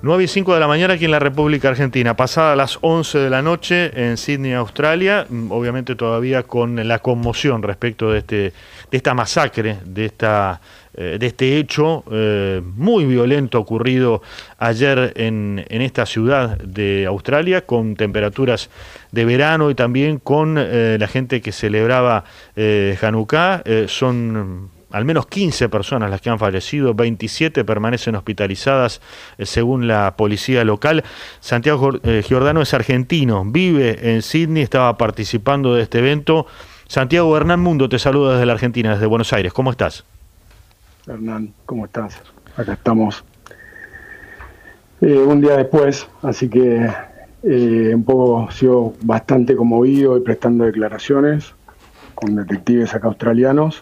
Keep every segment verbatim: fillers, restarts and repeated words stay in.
nueve y cinco de la mañana aquí en la República Argentina, pasada las once de la noche en Sydney, Australia, obviamente todavía con la conmoción respecto de, este, de esta masacre, de, esta, eh, de este hecho eh, muy violento ocurrido ayer en, en esta ciudad de Australia, con temperaturas de verano y también con eh, la gente que celebraba eh, Hanukkah. Eh, son al menos quince personas las que han fallecido, veintisiete permanecen hospitalizadas eh, según la policía local. Santiago eh, Giordano es argentino, vive en Sydney, estaba participando de este evento. Santiago, Hernán Mundo te saluda desde la Argentina, desde Buenos Aires. ¿Cómo estás? Hernán, ¿cómo estás? Acá estamos eh, un día después, así que eh, un poco sigo bastante conmovido y prestando declaraciones con detectives acá australianos.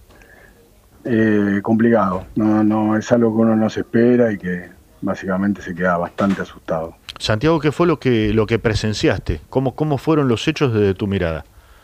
Eh, complicado, no, no es algo que uno no se espera y que básicamente se queda bastante asustado. Santiago, ¿qué fue lo que lo que presenciaste? ¿Cómo, cómo fueron los hechos desde tu mirada?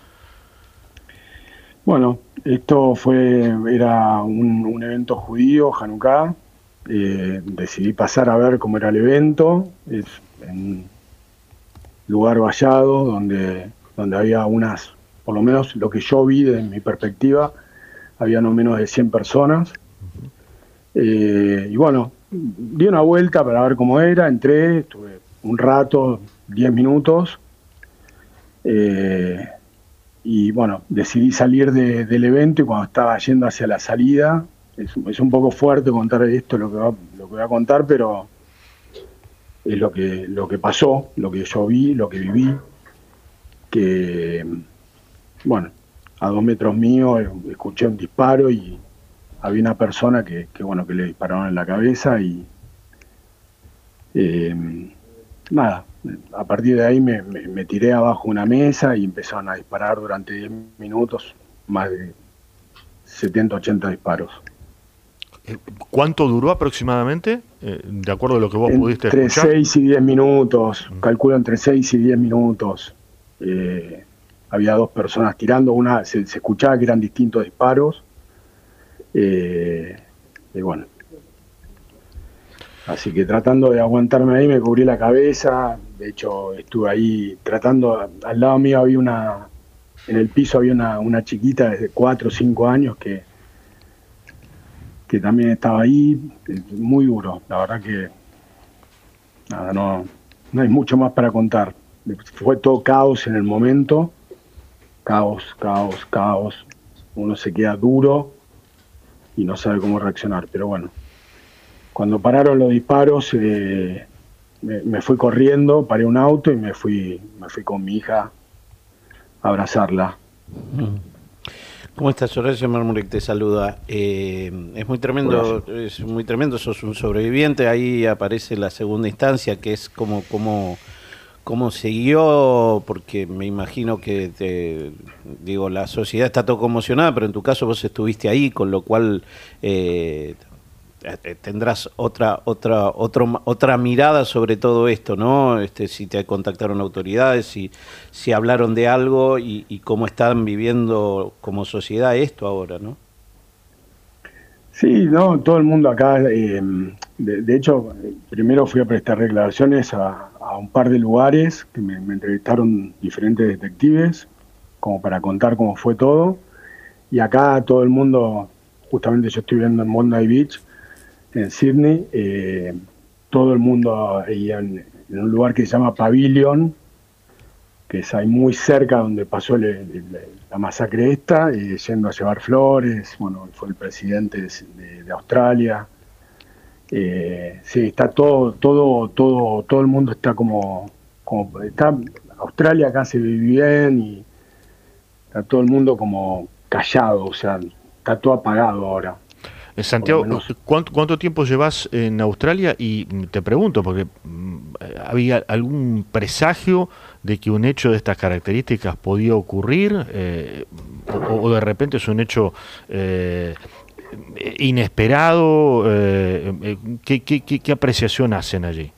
Bueno, esto fue era un, un evento judío, Hanukkah. Eh, decidí pasar a ver cómo era el evento. Es en un lugar vallado donde, donde había unas, por lo menos lo que yo vi desde mi perspectiva, había no menos de cien personas. Eh, y bueno, di una vuelta para ver cómo era, entré, estuve un rato, diez minutos, eh, y bueno, decidí salir de, del evento, y cuando estaba yendo hacia la salida, es, es un poco fuerte contar esto, lo que, va, lo que voy a contar, pero es lo que, lo que pasó, lo que yo vi, lo que viví, que, bueno, a dos metros mío escuché un disparo y había una persona que, que bueno, que le dispararon en la cabeza y eh, nada, a partir de ahí me, me, me tiré abajo una mesa y empezaron a disparar durante diez minutos, más de setenta, ochenta disparos. ¿Cuánto duró aproximadamente, eh, de acuerdo a lo que vos entre pudiste escuchar? Entre seis y diez minutos, mm. calculo entre seis y diez minutos. Eh, Había dos personas tirando, una se, se escuchaba que eran distintos disparos. Eh, y bueno. Así que tratando de aguantarme ahí, me cubrí la cabeza. De hecho, estuve ahí tratando. Al lado mío había una. En el piso había una, una chiquita de cuatro o cinco años que, que también estaba ahí. Muy duro. La verdad que. Nada, no, no hay mucho más para contar. Fue todo caos en el momento. Caos, caos, caos. Uno se queda duro y no sabe cómo reaccionar. Pero bueno, cuando pararon los disparos, eh, me, me fui corriendo, paré un auto y me fui, me fui con mi hija a abrazarla. ¿Cómo estás, Horacio Marmurek? Te saluda. Eh, es muy tremendo, es muy tremendo. Sos un sobreviviente. Ahí aparece la segunda instancia, que es como como ¿Cómo siguió? Porque me imagino que, te, digo, la sociedad está todo conmocionada, pero en tu caso vos estuviste ahí, con lo cual eh, tendrás otra otra otro, otra mirada sobre todo esto, ¿no? Este, si te contactaron autoridades, si, si hablaron de algo y, y cómo están viviendo como sociedad esto ahora, ¿no? Sí, no, todo el mundo acá, eh, de, de hecho, primero fui a prestar declaraciones a, a un par de lugares que me, me entrevistaron diferentes detectives, como para contar cómo fue todo, y acá todo el mundo, justamente yo estoy viviendo en Bondi Beach, en Sydney, eh, todo el mundo ahí en, en un lugar que se llama Pavilion, que es ahí muy cerca donde pasó el, el, la masacre esta, eh, yendo a llevar flores. Bueno, fue el presidente de, de, de Australia. Eh, sí, está todo, todo, todo, todo el mundo está como, como está, Australia acá se vive bien y está todo el mundo como callado, o sea, está todo apagado ahora. Santiago, ¿cuánto, ¿cuánto tiempo llevas en Australia? Y te pregunto, porque ¿había algún presagio de que un hecho de estas características podía ocurrir? Eh, o, o de repente es un hecho eh, inesperado? Eh, ¿qué, qué, qué, ¿Qué apreciación hacen allí?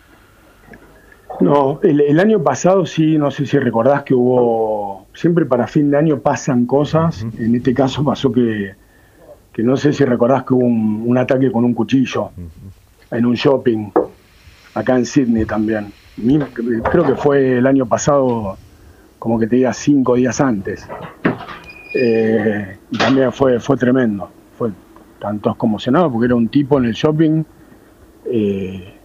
No, el, el año pasado sí, no sé si recordás que hubo, siempre para fin de año pasan cosas. Uh-huh. En este caso pasó que que no sé si recordás que hubo un, un ataque con un cuchillo uh-huh. en un shopping. acá en Sydney también. Creo que fue el año pasado, como que te diga cinco días antes. Eh, y también fue, fue tremendo. Fue tanto conmocionado porque era un tipo en el shopping eh,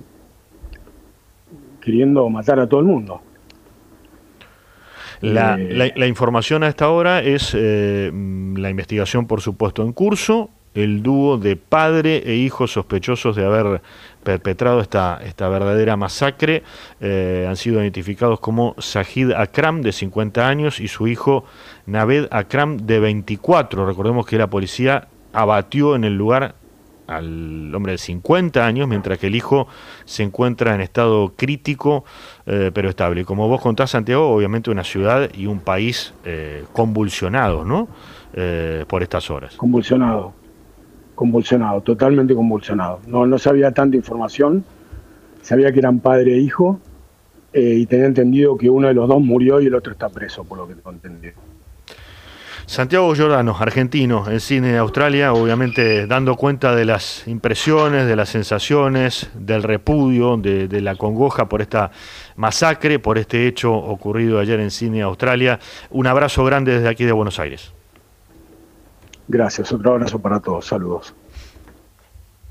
queriendo matar a todo el mundo. La, eh, la, la información a esta hora es eh, la investigación, por supuesto, en curso. El dúo de padre e hijo sospechosos de haber perpetrado esta, esta verdadera masacre eh, han sido identificados como Sajid Akram, de cincuenta años, y su hijo Naved Akram, de veinticuatro. Recordemos que la policía abatió en el lugar al hombre de cincuenta años, mientras que el hijo se encuentra en estado crítico, eh, pero estable. Como vos contás, Santiago, obviamente una ciudad y un país eh, convulsionados, ¿no? Eh, por estas horas. Convulsionado. Convulsionado, totalmente convulsionado. No, no sabía tanta información, sabía que eran padre e hijo, eh, y tenía entendido que uno de los dos murió y el otro está preso, por lo que tengo entendido. Santiago Giordano, argentino, en Sydney, Australia, obviamente dando cuenta de las impresiones, de las sensaciones, del repudio, de, de la congoja por esta masacre, por este hecho ocurrido ayer en Sydney, Australia. Un abrazo grande desde aquí de Buenos Aires. Gracias, otro abrazo para todos, saludos.